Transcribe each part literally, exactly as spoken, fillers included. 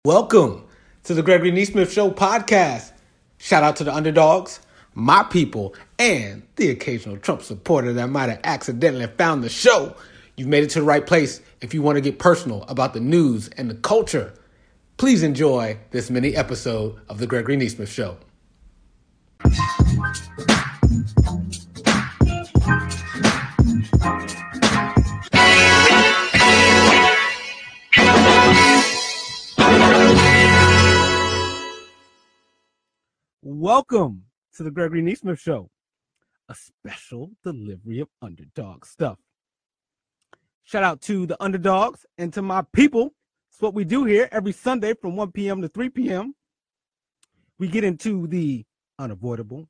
Welcome to the Gregory Neesmith Show podcast. Shout out to the underdogs, my people, and the occasional Trump supporter that might have accidentally found the show. You've made it to the right place if you want to get personal about the news and the culture. Please enjoy this mini episode of the Gregory Neesmith Show. Welcome to the Gregory Neesmith Show, a special delivery of underdog stuff. Shout out to the underdogs and to my people. It's what we do here every Sunday from one p.m. to three p.m. We get into the unavoidable,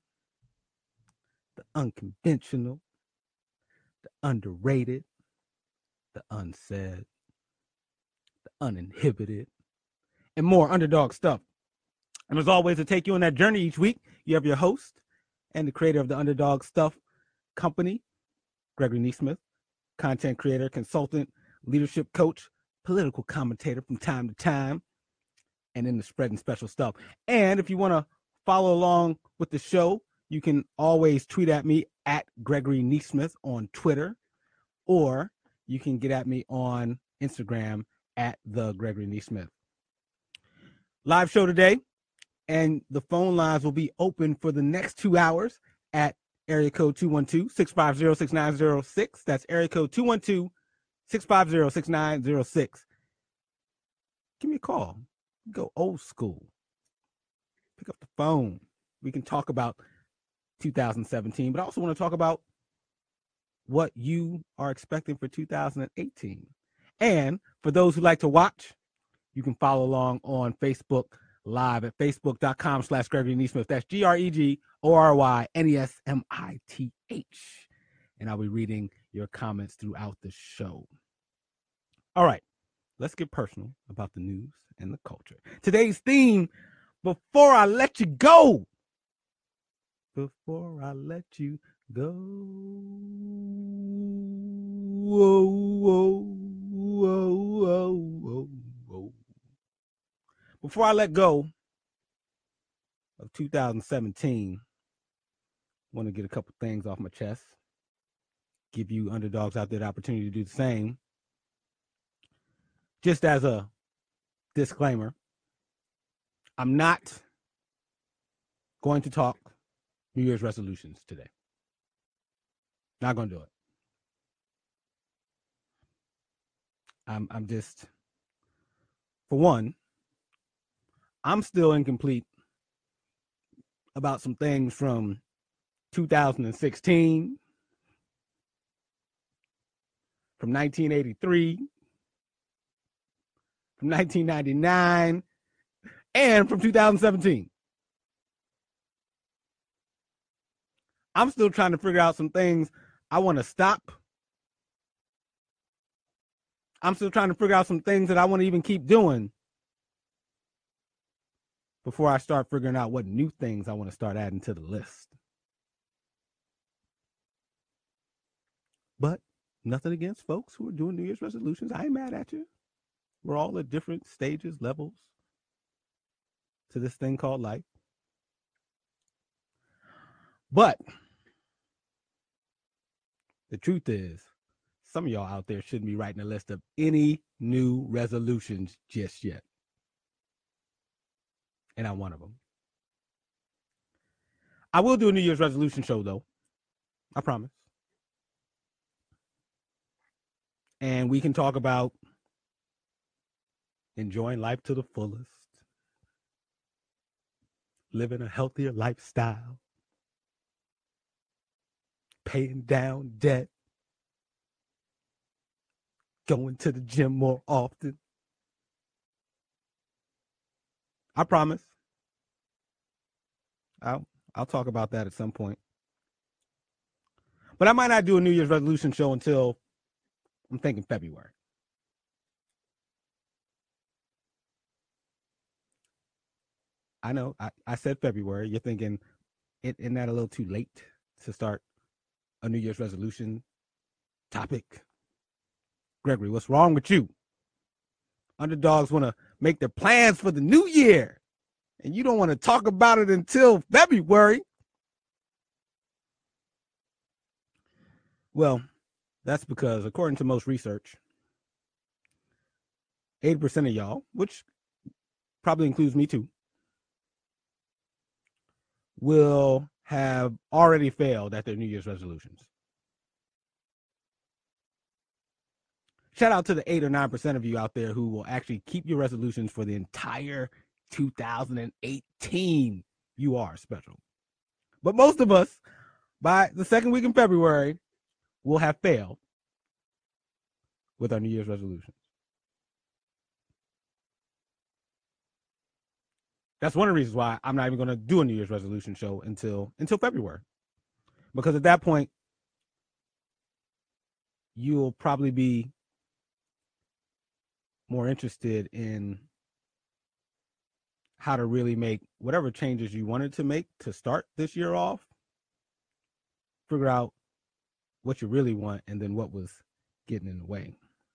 the unconventional, the underrated, the unsaid, the uninhibited, and more underdog stuff. And as always, to take you on that journey each week, you have your host and the creator of the Underdog Stuff Company, Gregory Neesmith, content creator, consultant, leadership coach, political commentator from time to time, and in the spreading special stuff. And if you want to follow along with the show, you can always tweet at me at Gregory Neesmith on Twitter, or you can get at me on Instagram at the Gregory Neesmith. Live show today, and the phone lines will be open for the next two hours at area code two one two, six five zero, six nine zero six. That's area code two one two, six five zero, six nine zero six. Give me a call. Go old school. Pick up the phone. We can talk about two thousand seventeen, but I also want to talk about what you are expecting for two thousand eighteen. And for those who like to watch, you can follow along on Facebook Live at facebook.com slash Gregory Neesmith. That's G R E G O R Y N E S M I T H. And I'll be reading your comments throughout the show. All right, let's get personal about the news and the culture. Today's theme, before I let you go. Before I let you go. Whoa, whoa, whoa, whoa, whoa, whoa. Before I let go of two thousand seventeen, I want to get a couple things off my chest, give you underdogs out there the opportunity to do the same. Just as a disclaimer, I'm not going to talk New Year's resolutions today. Not going to do it. I'm, I'm just, for one, I'm still incomplete about some things from two thousand sixteen, from nineteen eighty-three, from nineteen ninety-nine, and from two thousand seventeen. I'm still trying to figure out some things I want to stop. I'm still trying to figure out some things that I want to even keep doing before I start figuring out what new things I want to start adding to the list. But nothing against folks who are doing New Year's resolutions. I ain't mad at you. We're all at different stages, levels to this thing called life. But the truth is, some of y'all out there shouldn't be writing a list of any new resolutions just yet. And I'm one of them. I will do a New Year's resolution show, though. I promise. And we can talk about enjoying life to the fullest, living a healthier lifestyle, paying down debt, going to the gym more often. I promise. I'll, I'll talk about that at some point. But I might not do a New Year's resolution show until, I'm thinking, February. I know, I, I said February. You're thinking, isn't that a little too late to start a New Year's resolution topic? Gregory, what's wrong with you? Underdogs want to make their plans for the new year, and you don't want to talk about it until February. Well, that's because according to most research, eighty percent of y'all, which probably includes me too, will have already failed at their New Year's resolutions. Shout out to the eight or nine percent of you out there who will actually keep your resolutions for the entire two thousand eighteen. You are special. But most of us, by the second week in February, will have failed with our New Year's resolutions. That's one of the reasons why I'm not even going to do a New Year's resolution show until until February. Because at that point, you'll probably be more interested in how to really make whatever changes you wanted to make to start this year off. Figure out what you really want and then what was getting in the way.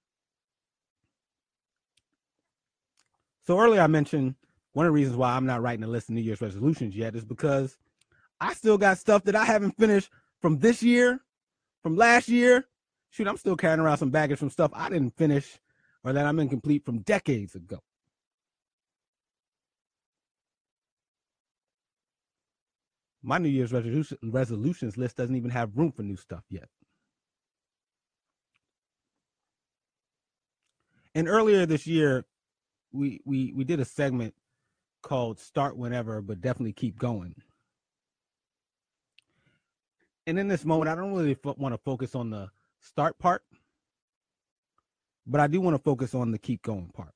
So earlier I mentioned one of the reasons why I'm not writing a list of New Year's resolutions yet is because I still got stuff that I haven't finished from this year, from last year. Shoot, I'm still carrying around some baggage from stuff I didn't finish or that I'm incomplete from decades ago. My New Year's resolution, resolutions list doesn't even have room for new stuff yet. And earlier this year, we we we did a segment called Start Whenever, but Definitely Keep Going. And in this moment, I don't really f- want to focus on the start part, but I do want to focus on the keep going part.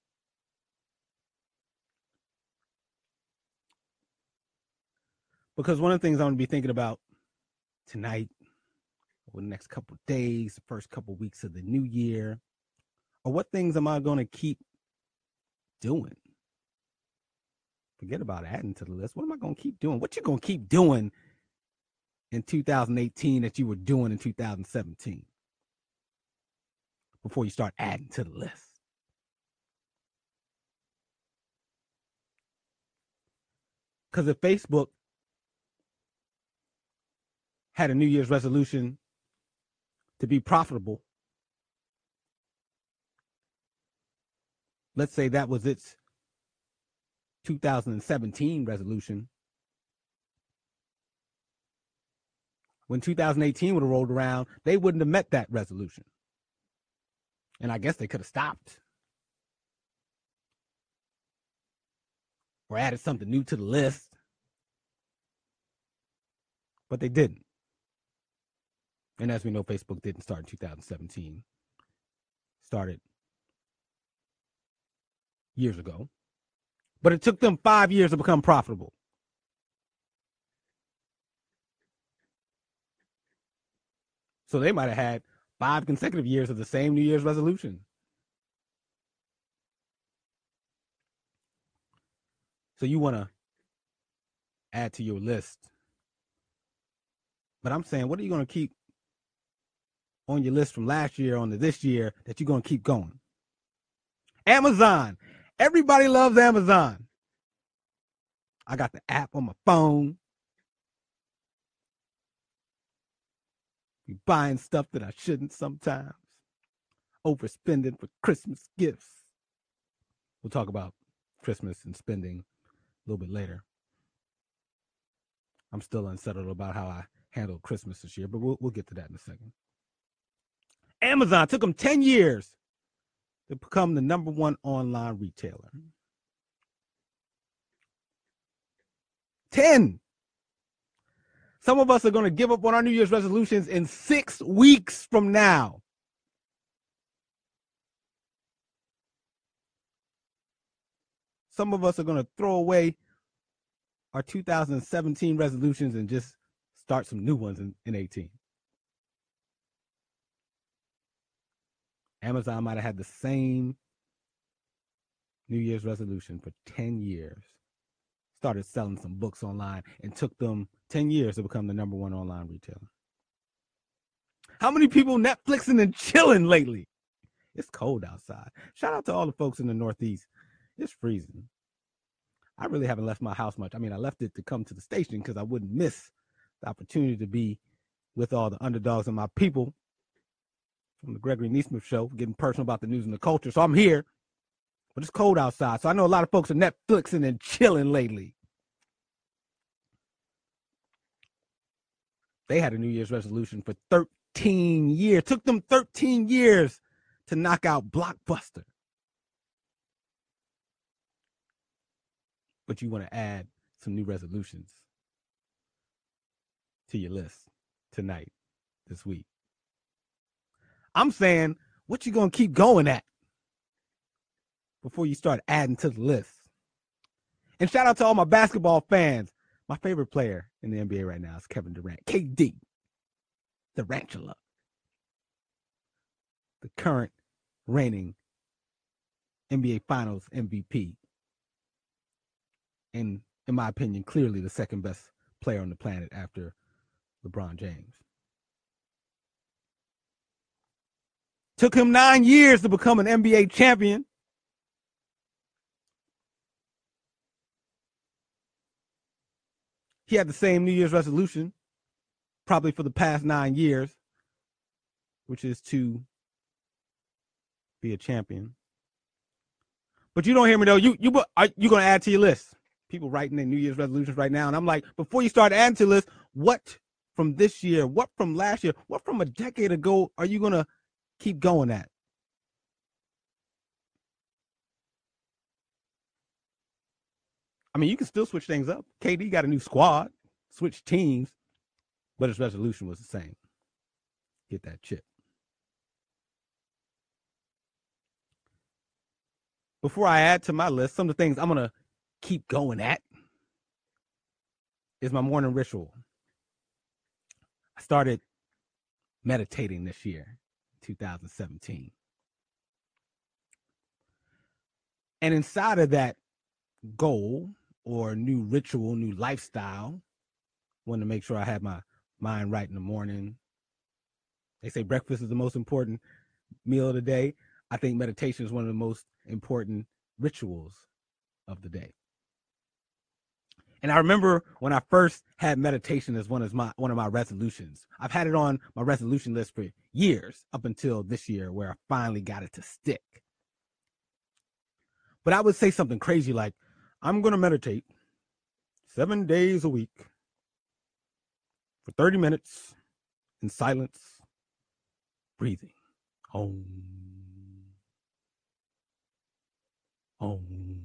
Because one of the things I'm going to be thinking about tonight, over the next couple of days, the first couple of weeks of the new year, or what things am I going to keep doing? Forget about adding to the list. What am I going to keep doing? What you going to keep doing in two thousand eighteen that you were doing in two thousand seventeen before you start adding to the list? Because if Facebook had a New Year's resolution to be profitable, let's say that was its two thousand seventeen resolution, when two thousand eighteen would have rolled around, they wouldn't have met that resolution. And I guess they could have stopped or added something new to the list, but they didn't. And as we know, Facebook didn't start in two thousand seventeen. Started years ago. But it took them five years to become profitable. So they might have had five consecutive years of the same New Year's resolution. So you want to add to your list. But I'm saying, what are you going to keep on your list from last year on to this year that you're going to keep going? Amazon. Everybody loves Amazon. I got the app on my phone. Be buying stuff that I shouldn't sometimes. Overspending for Christmas gifts. We'll talk about Christmas and spending a little bit later. I'm still unsettled about how I handled Christmas this year, but we'll, we'll get to that in a second. Amazon took them ten years to become the number one online retailer. ten. Some of us are going to give up on our New Year's resolutions in six weeks from now. Some of us are going to throw away our two thousand seventeen resolutions and just start some new ones in, in eighteen. Amazon might have had the same New Year's resolution for ten years. Started selling some books online and took them ten years to become the number one online retailer. How many people Netflixing and chilling lately? It's cold outside. Shout out to all the folks in the Northeast It's freezing. I really haven't left my house much. I mean, I left it to come to the station because I wouldn't miss the opportunity to be with all the underdogs and my people from the Gregory Neesmith Show, getting personal about the news and the culture. So I'm here, but it's cold outside. So I know a lot of folks are Netflixing and chilling lately. They had a New Year's resolution for thirteen years. It took them thirteen years to knock out Blockbuster. But you want to add some new resolutions to your list tonight, this week. I'm saying, what you going to keep going at before you start adding to the list? And shout out to all my basketball fans. My favorite player in the N B A right now is Kevin Durant, K D, the Durantula, the current reigning N B A Finals M V P. And in my opinion, clearly the second best player on the planet after LeBron James. Took him nine years to become an N B A champion. He had the same New Year's resolution, probably for the past nine years, which is to be a champion. But you don't hear me though. You you are you gonna add to your list? People writing their New Year's resolutions right now, and I'm like, before you start adding to the list, what from this year, what from last year, what from a decade ago are you gonna keep going at? I mean, you can still switch things up. K D got a new squad, switch teams, but his resolution was the same. Get that chip. Before I add to my list, some of the things I'm going to keep going at is my morning ritual. I started meditating this year, two thousand seventeen. And inside of that goal or new ritual, new lifestyle, wanted to make sure I had my mind right in the morning. They say breakfast is the most important meal of the day. I think meditation is one of the most important rituals of the day. And I remember when I first had meditation as one of my one of my resolutions. I've had it on my resolution list for years up until this year where I finally got it to stick. But I would say something crazy like, I'm going to meditate seven days a week for thirty minutes in silence, breathing. Om. Om.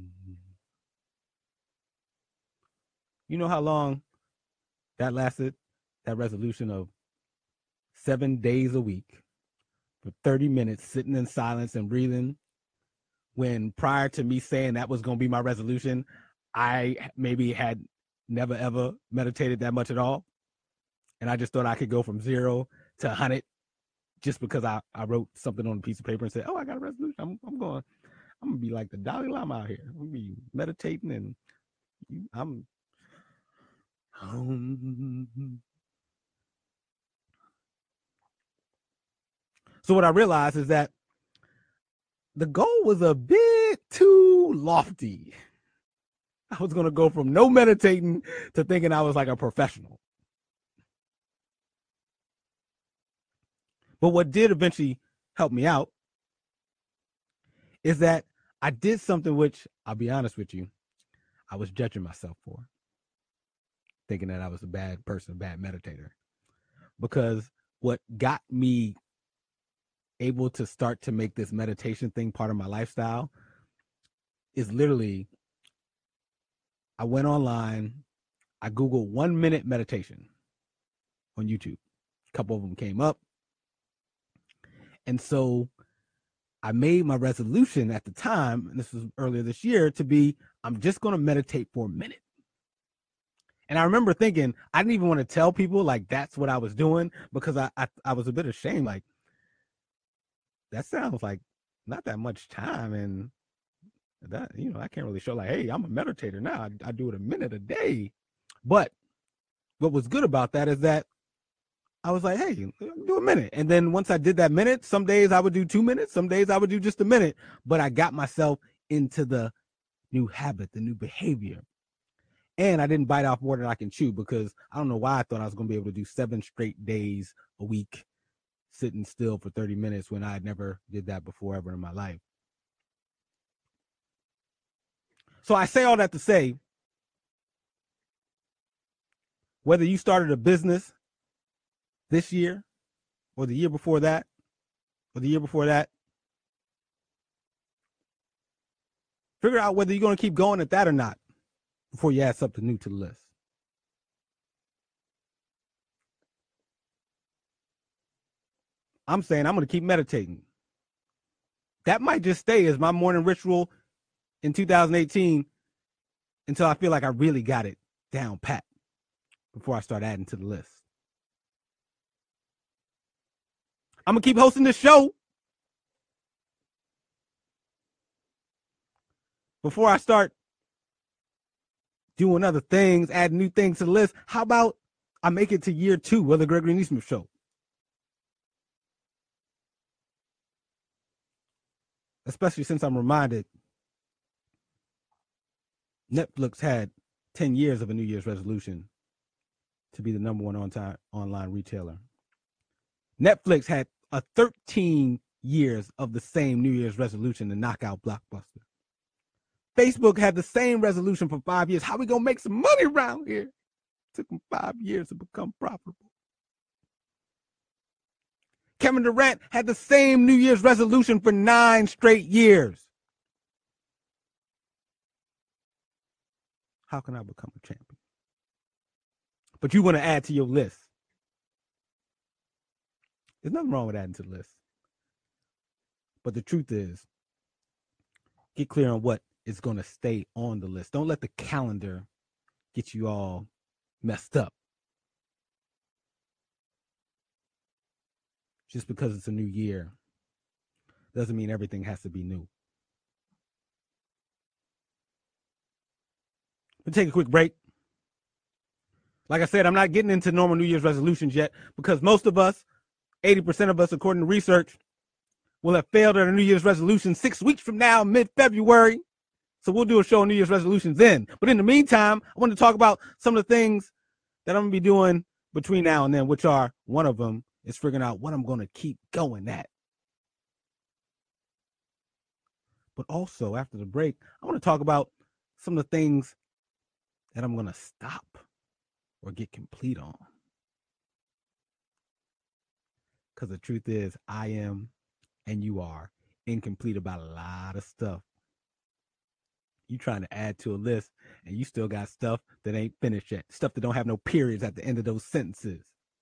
You know how long that lasted? That resolution of seven days a week for thirty minutes sitting in silence and breathing. When prior to me saying that was going to be my resolution, I maybe had never, ever meditated that much at all. And I just thought I could go from zero to one hundred just because I, I wrote something on a piece of paper and said, oh, I got a resolution. I'm, I'm going, I'm going to be like the Dalai Lama out here. I'm going to be meditating and I'm, um, so what I realized is that the goal was a bit too lofty. I was going to go from no meditating to thinking I was like a professional. But what did eventually help me out is that I did something which, I'll be honest with you, I was judging myself for, thinking that I was a bad person, a bad meditator. Because what got me able to start to make this meditation thing part of my lifestyle is literally, I went online, I Googled one minute meditation on YouTube. A couple of them came up. And so I made my resolution at the time, and this was earlier this year, to be, I'm just going to meditate for a minute. And I remember thinking, I didn't even want to tell people like that's what I was doing because I, I, I was a bit ashamed. Like, that sounds like not that much time. And that, you know, I can't really show like, hey, I'm a meditator now. I, I do it a minute a day. But what was good about that is that I was like, hey, do a minute. And then once I did that minute, some days I would do two minutes. Some days I would do just a minute. But I got myself into the new habit, the new behavior. And I didn't bite off more than I can chew because I don't know why I thought I was going to be able to do seven straight days a week sitting still for thirty minutes when I had never did that before ever in my life. So I say all that to say, whether you started a business this year or the year before that or the year before that, figure out whether you're going to keep going at that or not before you add something new to the list. I'm saying I'm going to keep meditating. That might just stay as my morning ritual in two thousand eighteen until I feel like I really got it down pat before I start adding to the list. I'm going to keep hosting this show before I start doing other things, adding new things to the list. How about I make it to year two of the Gregory Neesmith Show? Especially since I'm reminded Netflix had ten years of a New Year's resolution to be the number one on-time online retailer. Netflix had a thirteen years of the same New Year's resolution to knock out Blockbuster. Facebook had the same resolution for five years. How we gonna make some money around here? It took them five years to become profitable. Kevin Durant had the same New Year's resolution for nine straight years. How can I become a champion? But you want to add to your list. There's nothing wrong with adding to the list. But the truth is, get clear on what is going to stay on the list. Don't let the calendar get you all messed up. Just because it's a new year doesn't mean everything has to be new. We'll take a quick break. Like I said, I'm not getting into normal New Year's resolutions yet because most of us, eighty percent of us, according to research, will have failed at a New Year's resolution six weeks from now, mid-February. So we'll do a show on New Year's resolutions then. But in the meantime, I want to talk about some of the things that I'm going to be doing between now and then, which are, one of them is figuring out what I'm going to keep going at. But also, after the break, I want to talk about some of the things that I'm going to stop or get complete on. Because the truth is, I am, and you are, incomplete about a lot of stuff. You trying to add to a list, and you still got stuff that ain't finished yet. Stuff that don't have no periods at the end of those sentences.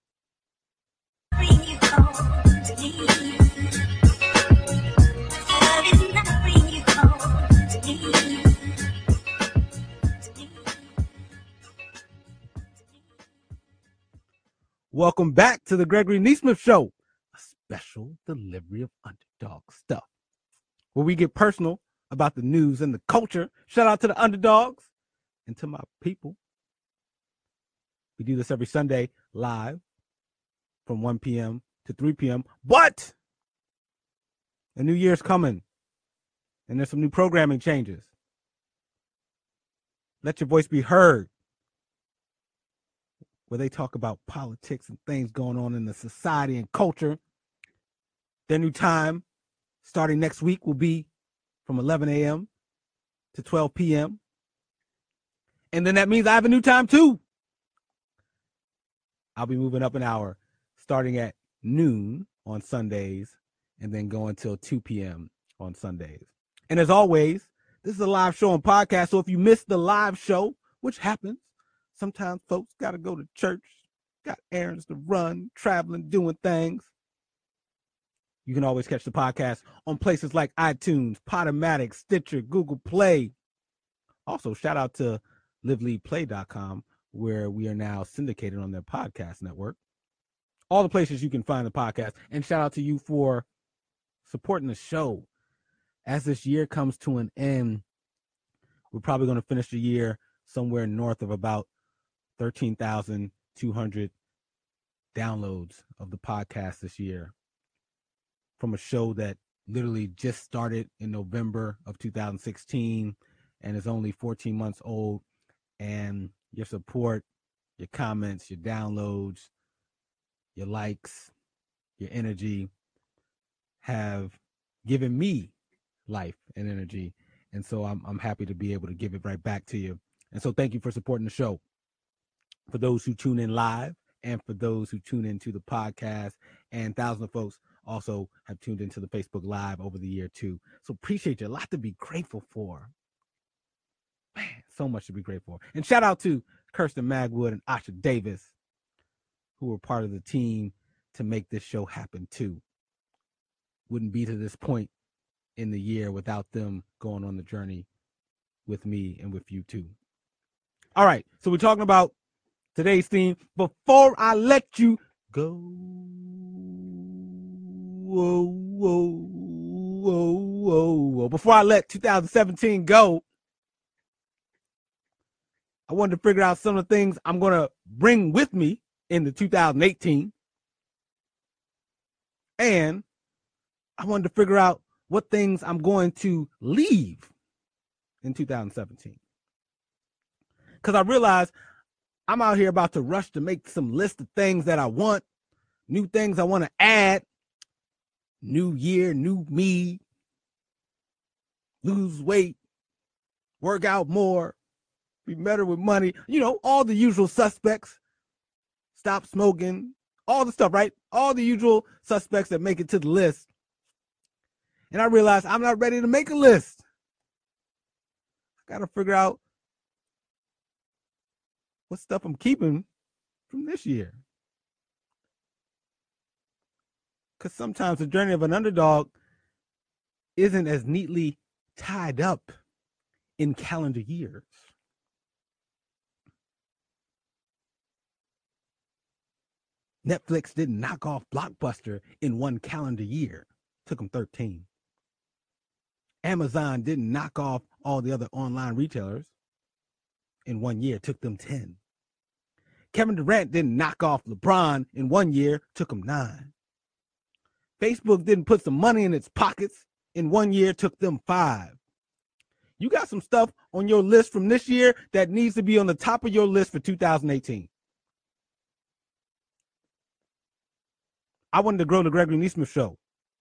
Welcome back to the Gregory Neesmith Show, a special delivery of underdog stuff, where we get personal about the news and the culture. Shout out to the underdogs and to my people. We do this every Sunday live from one p.m. to three p.m. But the new year's coming, and there's some new programming changes. Let your voice be heard, where they talk about politics and things going on in the society and culture. Their new time, starting next week, will be from eleven a.m. to twelve p.m. And then that means I have a new time, too. I'll be moving up an hour, starting at noon on Sundays, and then going till two p.m. on Sundays. And as always, this is a live show and podcast, so if you missed the live show, which happens, sometimes folks got to go to church, got errands to run, traveling, doing things. You can always catch the podcast on places like iTunes, Podomatic, Stitcher, Google Play. Also, shout out to live lead play dot com, where we are now syndicated on their podcast network. All the places you can find the podcast. And shout out to you for supporting the show. As this year comes to an end, we're probably going to finish the year somewhere north of about thirteen thousand two hundred downloads of the podcast this year, from a show that literally just started in November of two thousand sixteen and is only fourteen months old. And your support, your comments, your downloads, your likes, your energy have given me life and energy. And so I'm, I'm happy to be able to give it right back to you. And so thank you for supporting the show. For those who tune in live and for those who tune into the podcast, and thousands of folks also have tuned into the Facebook Live over the year too. So appreciate you. A lot to be grateful for. Man, so much to be grateful for. And shout out to Kirsten Magwood and Asha Davis, who were part of the team to make this show happen too. Wouldn't be to this point in the year without them going on the journey with me and with you too. All right, so we're talking about today's theme. Before I let you go, whoa, whoa, whoa, whoa, whoa. Before I let two thousand seventeen go, I wanted to figure out some of the things I'm going to bring with me into two thousand eighteen. And I wanted to figure out what things I'm going to leave in two thousand seventeen. Because I realized I'm out here about to rush to make some list of things that I want, new things I want to add, new year, new me, lose weight, work out more, be better with money, you know, all the usual suspects, stop smoking, all the stuff, right? All the usual suspects that make it to the list. And I realized I'm not ready to make a list. I got to figure out what stuff I'm keeping from this year. Because sometimes the journey of an underdog isn't as neatly tied up in calendar years. Netflix didn't knock off Blockbuster in one calendar year. It took them thirteen. Amazon didn't knock off all the other online retailers in one year. It took them ten. Kevin Durant didn't knock off LeBron in one year. It took them nine. Facebook didn't put some money in its pockets in one year. It took them five. You got some stuff on your list from this year that needs to be on the top of your list for two thousand eighteen. I wanted to grow the Gregory Neesmith Show.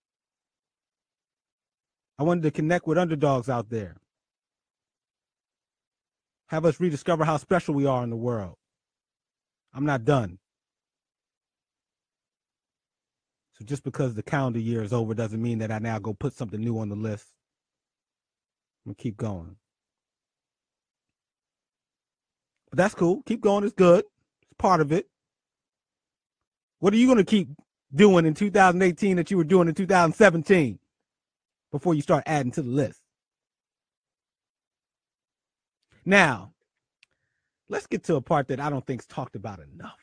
I wanted to connect with underdogs out there. Have us rediscover how special we are in the world. I'm not done. So just because the calendar year is over doesn't mean that I now go put something new on the list. I'm going to keep going. But that's cool. Keep going. It's good. It's part of it. What are you going to keep doing in two thousand eighteen that you were doing in two thousand seventeen before you start adding to the list? Now, let's get to a part that I don't think is talked about enough.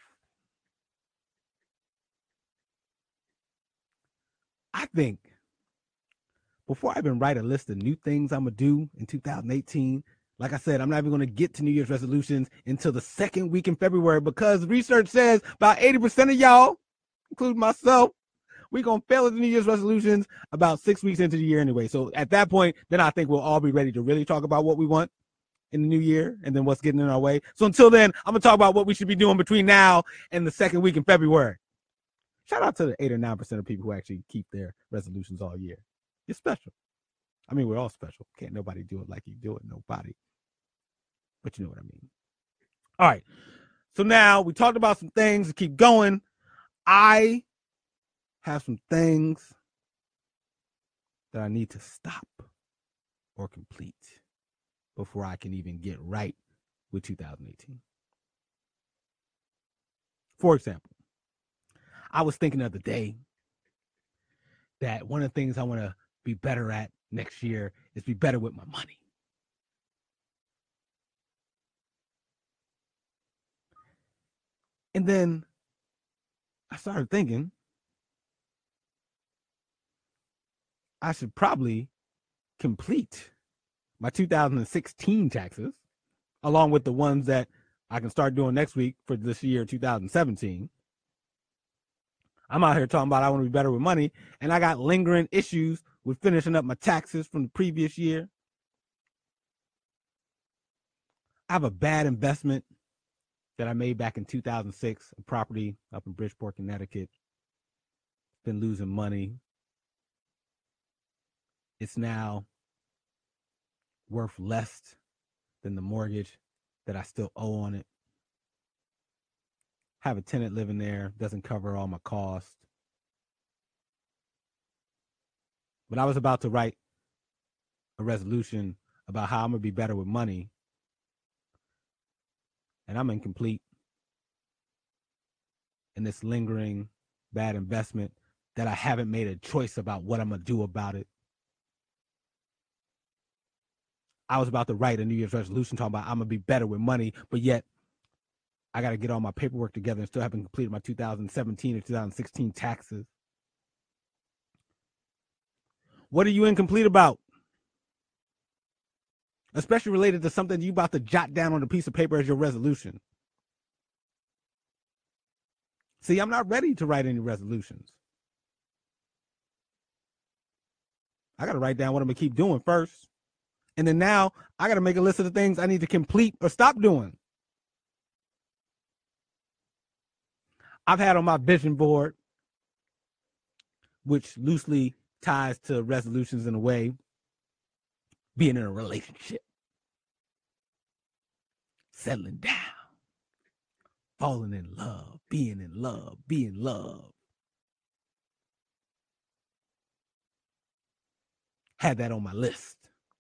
I think before I even write a list of new things I'm going to do in two thousand eighteen, like I said, I'm not even going to get to New Year's resolutions until the second week in February because research says about eighty percent of y'all, including myself, we're going to fail at the New Year's resolutions about six weeks into the year anyway. So at that point, then I think we'll all be ready to really talk about what we want in the new year and then what's getting in our way. So until then, I'm going to talk about what we should be doing between now and the second week in February. Shout out to the eight or nine percent of people who actually keep their resolutions all year. You're special. I mean, we're all special. Can't nobody do it like you do it. Nobody. But you know what I mean. All right. So now we talked about some things to keep going. I have some things that I need to stop or complete before I can even get right with two thousand eighteen. For example, I was thinking the other day that one of the things I want to be better at next year is be better with my money. And then I started thinking I should probably complete my two thousand sixteen taxes along with the ones that I can start doing next week for this year, two thousand seventeen. I'm out here talking about I want to be better with money, and I got lingering issues with finishing up my taxes from the previous year. I have a bad investment that I made back in two thousand six, a property up in Bridgeport, Connecticut. Been losing money. It's now worth less than the mortgage that I still owe on it. Have a tenant living there, doesn't cover all my costs. But I was about to write a resolution about how I'm going to be better with money, and I'm incomplete in this lingering bad investment that I haven't made a choice about what I'm going to do about it. I was about to write a New Year's resolution talking about I'm going to be better with money, but yet I got to get all my paperwork together and still haven't completed my two thousand seventeen or two thousand sixteen taxes. What are you incomplete about? Especially related to something you about to jot down on a piece of paper as your resolution. See, I'm not ready to write any resolutions. I got to write down what I'm going to keep doing first. And then now I got to make a list of the things I need to complete or stop doing. I've had on my vision board, which loosely ties to resolutions in a way, being in a relationship, settling down, falling in love, being in love, being loved. Had that on my list.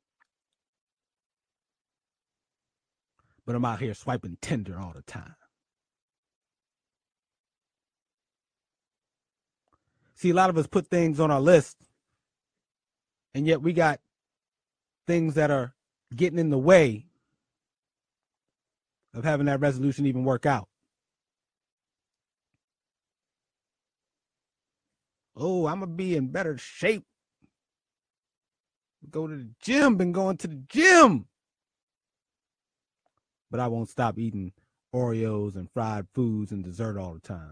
But I'm out here swiping Tinder all the time. See, a lot of us put things on our list, and yet we got things that are getting in the way of having that resolution even work out. Oh, I'm going to be in better shape. Go to the gym, been going to the gym. But I won't stop eating Oreos and fried foods and dessert all the time.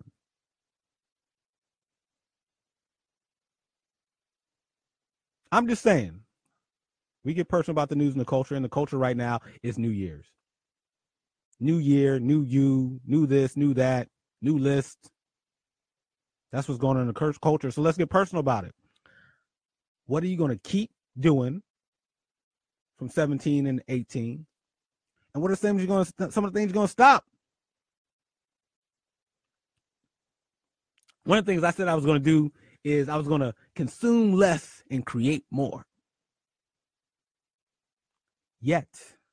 I'm just saying, we get personal about the news and the culture, and the culture right now is New Year's. New year, new you, new this, new that, new list. That's what's going on in the culture. So let's get personal about it. What are you going to keep doing from seventeen and eighteen? And what are some, you're going to, some of the things you're going to stop? One of the things I said I was going to do is I was going to consume less and create more. Yet,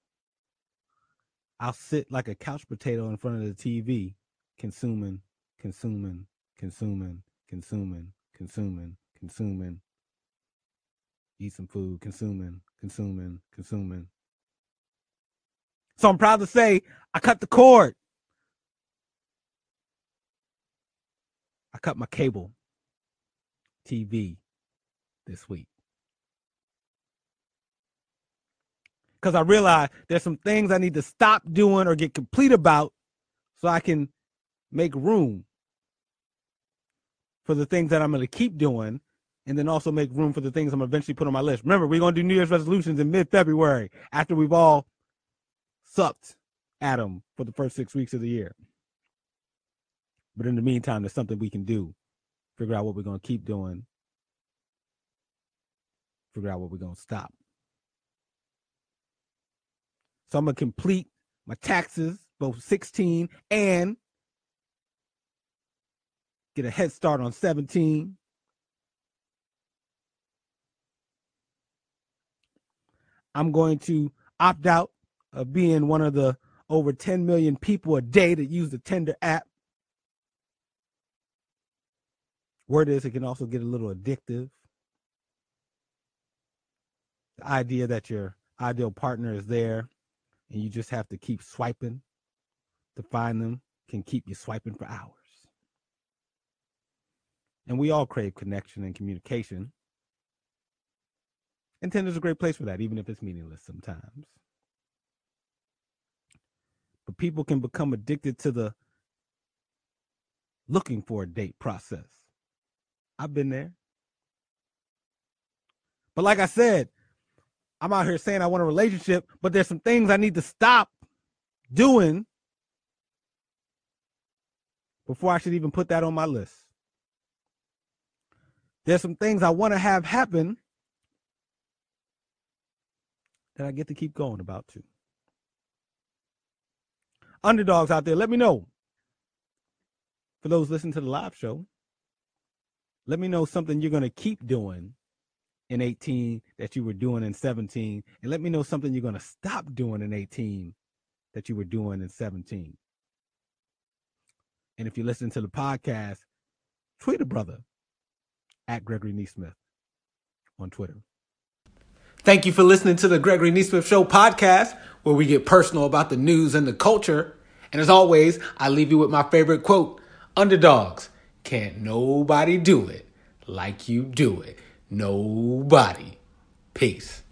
I'll sit like a couch potato in front of the T V, consuming, consuming, consuming, consuming, consuming, consuming. Eat some food, consuming, consuming, consuming. So I'm proud to say I cut the cord. I cut my cable T V this week. Because I realized there's some things I need to stop doing or get complete about so I can make room for the things that I'm going to keep doing, and then also make room for the things I'm going to eventually put on my list. Remember, we're going to do New Year's resolutions in mid-February after we've all sucked at them for the first six weeks of the year. But in the meantime, there's something we can do. Figure out what we're going to keep doing. Figure out what we're going to stop. So I'm going to complete my taxes, both sixteen, and get a head start on seventeen. I'm going to opt out of being one of the over ten million people a day that use the Tinder app. Word is it can also get a little addictive. The idea that your ideal partner is there and you just have to keep swiping to find them can keep you swiping for hours. And we all crave connection and communication. And Tinder's a great place for that, even if it's meaningless sometimes. But people can become addicted to the looking for a date process. I've been there. But like I said, I'm out here saying I want a relationship, but there's some things I need to stop doing before I should even put that on my list. There's some things I want to have happen that I get to keep going about too. Underdogs out there, let me know. For those listening to the live show, let me know something you're going to keep doing in eighteen that you were doing in seventeen. And let me know something you're going to stop doing in eighteen that you were doing in seventeen. And if you listen to the podcast, tweet a brother at Gregory Neesmith on Twitter. Thank you for listening to the Gregory Neesmith Show podcast, where we get personal about the news and the culture. And as always, I leave you with my favorite quote: underdogs, can't nobody do it like you do it. Nobody. Peace.